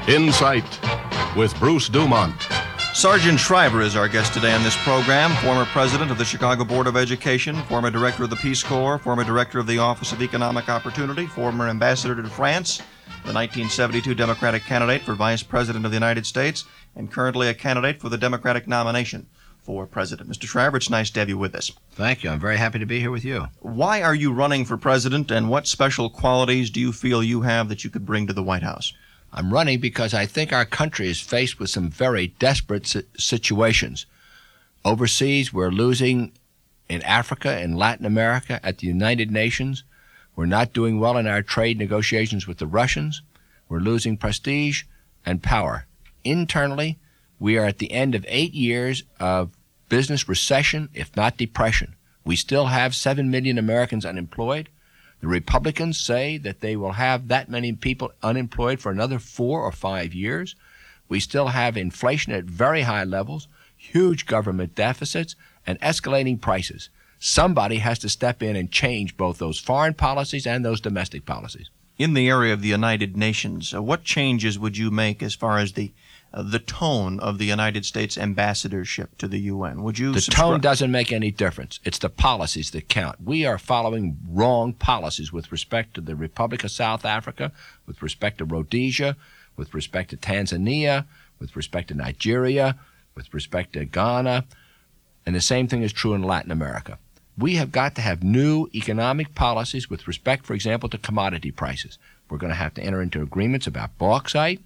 Insight with Bruce Dumont. Sargent Shriver is our guest today on this program, former president of the Chicago Board of Education, former director of the Peace Corps, former director of the Office of Economic Opportunity, former ambassador to France, the 1972 Democratic candidate for Vice President of the United States, and currently a candidate for the Democratic nomination for president. Mr. Shriver, it's nice to have you with us. Thank you. I'm very happy to be here with you. Why are you running for president, and what special qualities do you feel you have that you could bring to the White House? I'm running because I think our country is faced with some very desperate situations. Overseas, we're losing in Africa and Latin America at the United Nations. We're not doing well in our trade negotiations with the Russians. We're losing prestige and power. Internally, we are at the end of 8 years of business recession, if not depression. We still have 7 million Americans unemployed. The Republicans say that they will have that many people unemployed for another 4 or 5 years. We still have inflation at very high levels, huge government deficits, and escalating prices. Somebody has to step in and change both those foreign policies and those domestic policies. In the area of the United Nations, what changes would you make as far as the tone of the United States ambassadorship to the UN? Would you? The tone doesn't make any difference. It's the policies that count. We are following wrong policies with respect to the Republic of South Africa, with respect to Rhodesia, with respect to Tanzania, with respect to Nigeria, with respect to Ghana, and the same thing is true in Latin America. We have got to have new economic policies with respect, for example, to commodity prices. We're going to have to enter into agreements about bauxite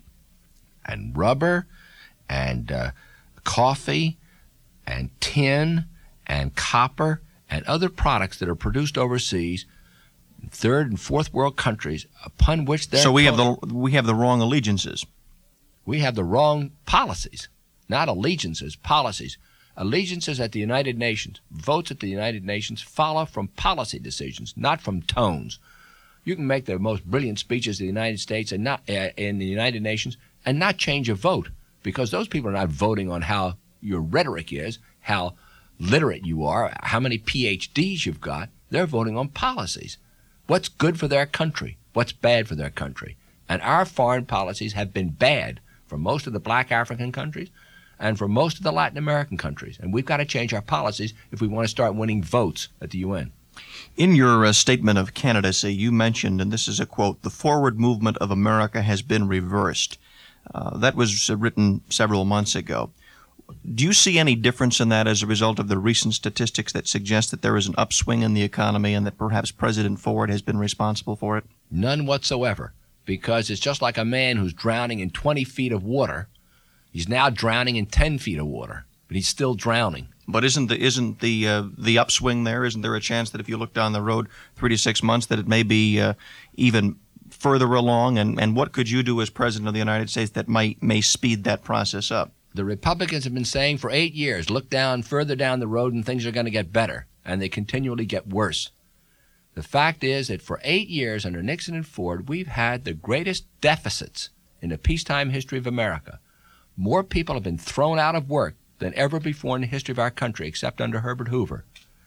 and rubber and coffee and tin and copper and other products that are produced overseas in third and fourth world countries upon which they're... So we have the wrong allegiances. We have the wrong policies, not allegiances, policies. Allegiances at the United Nations, votes at the United Nations follow from policy decisions, not from tones. You can make the most brilliant speeches in the United States and not in the United Nations and not change a vote, because those people are not voting on how your rhetoric is, how literate you are, how many PhDs you've got. They're voting on policies. What's good for their country? What's bad for their country? And our foreign policies have been bad for most of the black African countries and for most of the Latin American countries. And we've got to change our policies if we want to start winning votes at the UN. In your statement of candidacy, you mentioned, and this is a quote, "The forward movement of America has been reversed." That was written several months ago. Do you see any difference in that as a result of the recent statistics that suggest that there is an upswing in the economy and that perhaps President Ford has been responsible for it? None whatsoever, because it's just like a man who's drowning in 20 feet of water. He's now drowning in 10 feet of water, but he's still drowning. But isn't the upswing there? Isn't there a chance that if you look down the road 3 to 6 months that it may be even further along? And what could you do as President of the United States that may speed that process up? The Republicans have been saying for 8 years, look down further down the road and things are going to get better, and they continually get worse. The fact is that for 8 years under Nixon and Ford, we've had the greatest deficits in the peacetime history of America. More people have been thrown out of work than ever before in the history of our country, except under Herbert Hoover.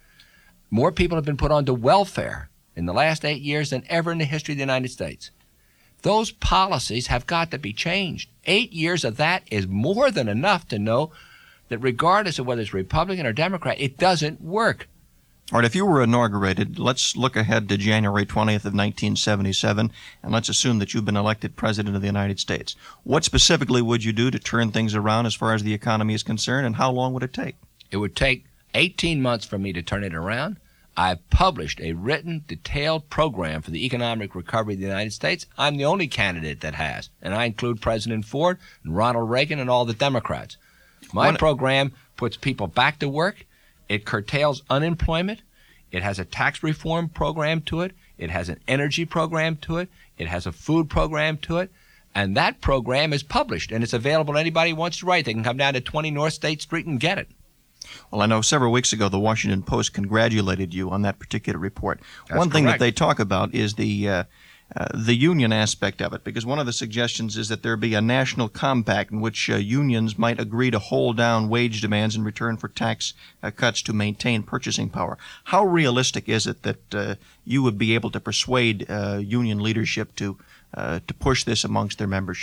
More people have been put onto welfare in the last 8 years than ever in the history of the United States. Those policies have got to be changed. 8 years of that is more than enough to know that regardless of whether it's Republican or Democrat, it doesn't work. All right, if you were inaugurated, let's look ahead to January 20th of 1977, and let's assume that you've been elected President of the United States. What specifically would you do to turn things around as far as the economy is concerned, and how long would it take? It would take 18 months for me to turn it around. I've published a written, detailed program for the economic recovery of the United States. I'm the only candidate that has, and I include President Ford and Ronald Reagan and all the Democrats. My program puts people back to work. It curtails unemployment. It has a tax reform program to it. It has an energy program to it. It has a food program to it. And that program is published, and it's available to anybody who wants to write. They can come down to 20 North State Street and get it. Well, I know several weeks ago the Washington Post congratulated you on that particular report. That's One thing correct. that they talk about is the union aspect of it, because one of the suggestions is that there be a national compact in which unions might agree to hold down wage demands in return for tax cuts to maintain purchasing power. How realistic is it that you would be able to persuade union leadership to push this amongst their membership?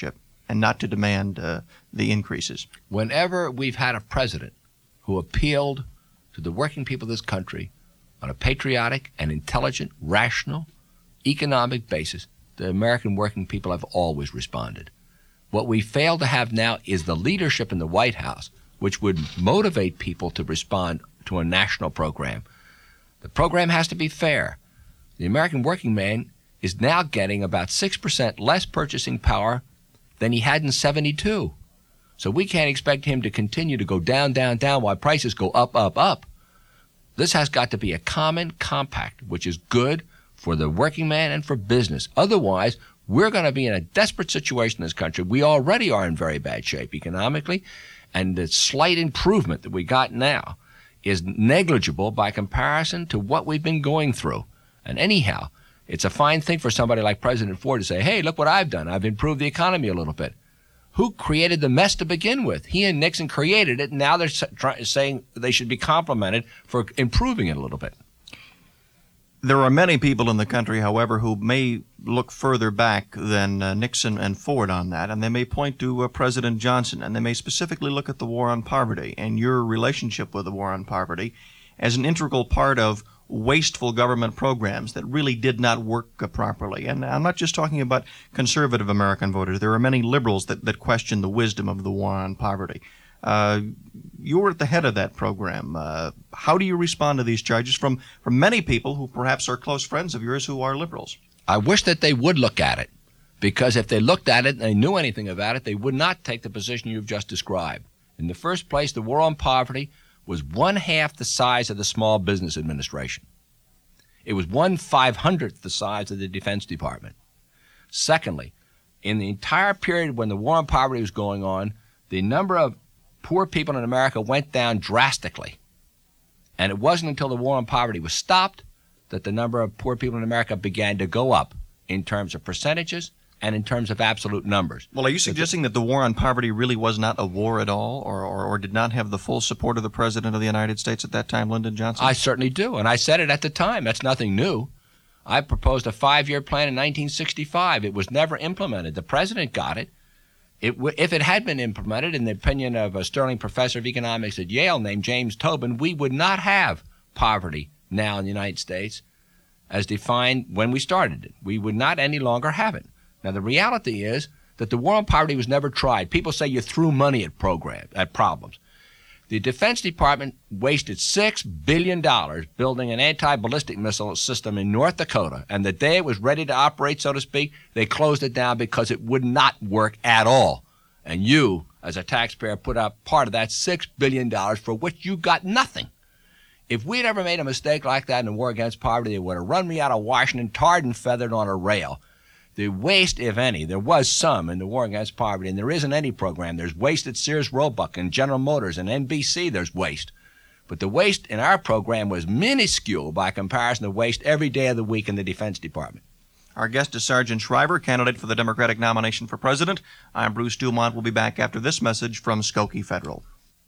and not to demand the increases. Whenever we've had a president who appealed to the working people of this country on a patriotic and intelligent, rational, economic basis, the American working people have always responded. What we fail to have now is the leadership in the White House, which would motivate people to respond to a national program. The program has to be fair. The American working man is now getting about 6% less purchasing power than he had in '72. So we can't expect him to continue to go down, down, down while prices go up, up, up. This has got to be a common compact, which is good for the working man and for business. Otherwise, we're going to be in a desperate situation in this country. We already are in very bad shape economically, and the slight improvement that we got now is negligible by comparison to what we've been going through. And anyhow, it's a fine thing for somebody like President Ford to say, hey, look what I've done. I've improved the economy a little bit. Who created the mess to begin with? He and Nixon created it, and now they're saying they should be complimented for improving it a little bit. There are many people in the country, however, who may look further back than Nixon and Ford on that, and they may point to President Johnson, and they may specifically look at the war on poverty and your relationship with the war on poverty as an integral part of wasteful government programs that really did not work properly. And I'm not just talking about conservative American voters. There are many liberals that question the wisdom of the war on poverty. You were at the head of that program. How do you respond to these charges from many people who perhaps are close friends of yours who are liberals? I wish that they would look at it, because if they looked at it and they knew anything about it, they would not take the position you've just described. In the first place, the war on poverty was 1/2 the size of the Small Business Administration. It was 1/500th the size of the Defense Department. Secondly, in the entire period when the war on poverty was going on, the number of poor people in America went down drastically. And it wasn't until the war on poverty was stopped that the number of poor people in America began to go up in terms of percentages and in terms of absolute numbers. Well, are you suggesting that the war on poverty really was not a war at all, or did not have the full support of the President of the United States at that time, Lyndon Johnson? I certainly do, and I said it at the time. That's nothing new. I proposed a 5-year plan in 1965. It was never implemented. The President got it. If it had been implemented, in the opinion of a sterling professor of economics at Yale named James Tobin, we would not have poverty now in the United States as defined when we started it. We would not any longer have it. Now, the reality is that the war on poverty was never tried. People say you threw money at problems. The Defense Department wasted $6 billion building an anti-ballistic missile system in North Dakota, and the day it was ready to operate, so to speak, they closed it down because it would not work at all. And you, as a taxpayer, put up part of that $6 billion for which you got nothing. If we'd ever made a mistake like that in the war against poverty, they would have run me out of Washington, tarred and feathered on a rail. The waste, if any, there was some in the war against poverty, and there isn't any program. There's waste at Sears Roebuck and General Motors and NBC, there's waste. But the waste in our program was minuscule by comparison to waste every day of the week in the Defense Department. Our guest is Sargent Shriver, candidate for the Democratic nomination for president. I'm Bruce Dumont. We'll be back after this message from Skokie Federal.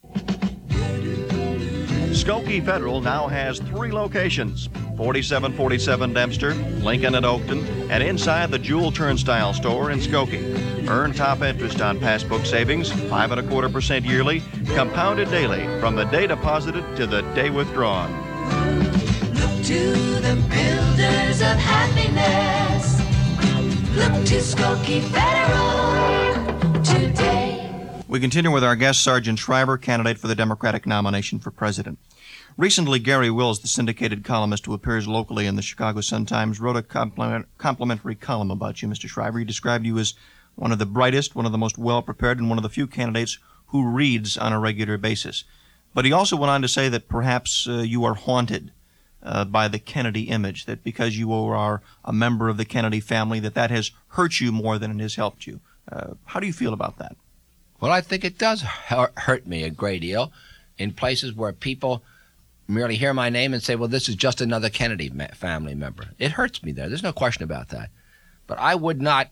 Skokie Federal now has 3 locations, 4747 Dempster, Lincoln and Oakton, and inside the Jewel Turnstile store in Skokie. Earn top interest on passbook savings, 5.25% yearly, compounded daily from the day deposited to the day withdrawn. Look to the builders of happiness. Look to Skokie Federal today. We continue with our guest, Sargent Shriver, candidate for the Democratic nomination for president. Recently, Gary Wills, the syndicated columnist who appears locally in the Chicago Sun-Times, wrote a complimentary column about you, Mr. Shriver. He described you as one of the brightest, one of the most well-prepared, and one of the few candidates who reads on a regular basis. But he also went on to say that perhaps you are haunted by the Kennedy image, that because you are a member of the Kennedy family, that has hurt you more than it has helped you. How do you feel about that? Well, I think it does hurt me a great deal in places where people merely hear my name and say, well, this is just another Kennedy family member. It hurts me there. There's no question about that. But I would not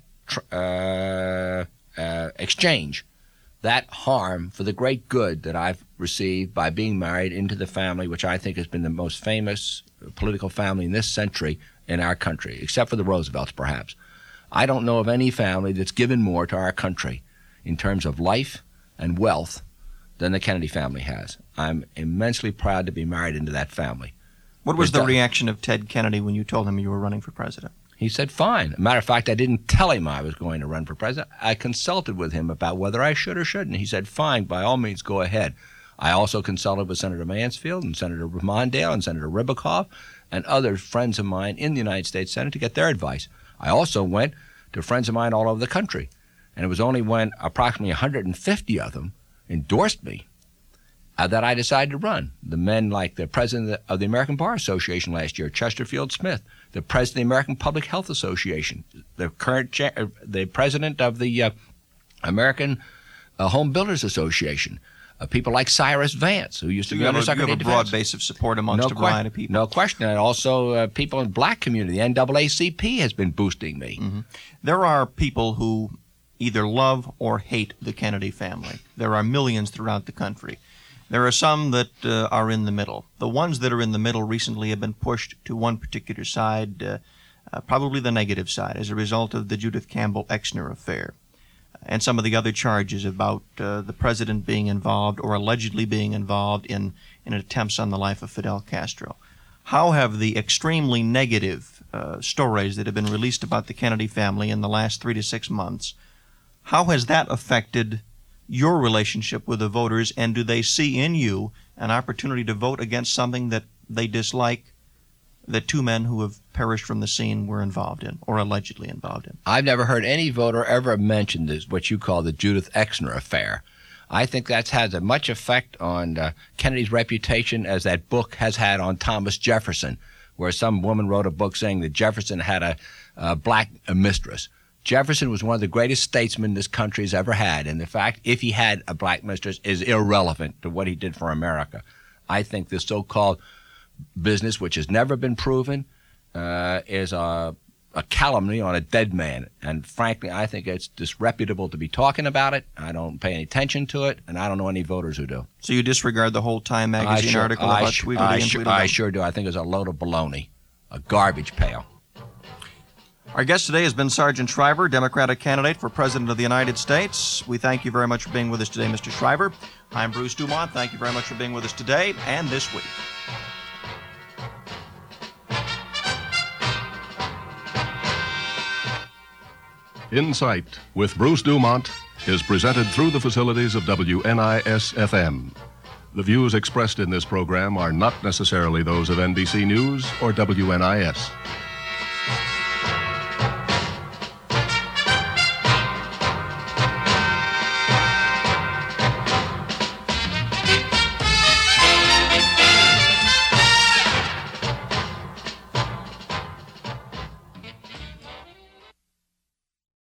exchange that harm for the great good that I've received by being married into the family, which I think has been the most famous political family in this century in our country, except for the Roosevelts, perhaps. I don't know of any family that's given more to our country in terms of life and wealth than the Kennedy family has. I'm immensely proud to be married into that family. What was the reaction of Ted Kennedy when you told him you were running for president? He said, fine. As a matter of fact, I didn't tell him I was going to run for president. I consulted with him about whether I should or shouldn't. He said, fine, by all means, go ahead. I also consulted with Senator Mansfield and Senator Mondale and Senator Ribicoff and other friends of mine in the United States Senate to get their advice. I also went to friends of mine all over the country. And it was only when approximately 150 of them endorsed me that I decided to run. The men like the president of the American Bar Association last year, Chesterfield Smith, the president of the American Public Health Association, the president of the American Home Builders Association, people like Cyrus Vance, who used to be Undersecretary of Defense. You have a broad base of support amongst a variety of people. No question. And also people in the black community. The NAACP has been boosting me. Mm-hmm. There are people who either love or hate the Kennedy family. There are millions throughout the country. There are some that are in the middle. The ones that are in the middle recently have been pushed to one particular side, probably the negative side, as a result of the Judith Campbell-Exner affair and some of the other charges about the president being involved or allegedly being involved in attempts on the life of Fidel Castro. How have the extremely negative stories that have been released about the Kennedy family in the last 3 to 6 months, how has that affected your relationship with the voters, and do they see in you an opportunity to vote against something that they dislike that two men who have perished from the scene were involved in or allegedly involved in? I've never heard any voter ever mention this, what you call the Judith Exner affair. I think that's had as much effect on Kennedy's reputation as that book has had on Thomas Jefferson, where some woman wrote a book saying that Jefferson had a black mistress. Jefferson was one of the greatest statesmen this country has ever had, and the fact if he had a black mistress is irrelevant to what he did for America. I think this so-called business, which has never been proven, is a calumny on a dead man. And frankly, I think it's disreputable to be talking about it. I don't pay any attention to it, and I don't know any voters who do. So you disregard the whole Time magazine article about Tweedledee and Tweedledum? I sure do. I think it's a load of baloney, a garbage pail. Our guest today has been Sergeant Shriver, Democratic candidate for President of the United States. We thank you very much for being with us today, Mr. Shriver. I'm Bruce Dumont. Thank you very much for being with us today and this week. Insight with Bruce Dumont is presented through the facilities of WNIS-FM. The views expressed in this program are not necessarily those of NBC News or WNIS.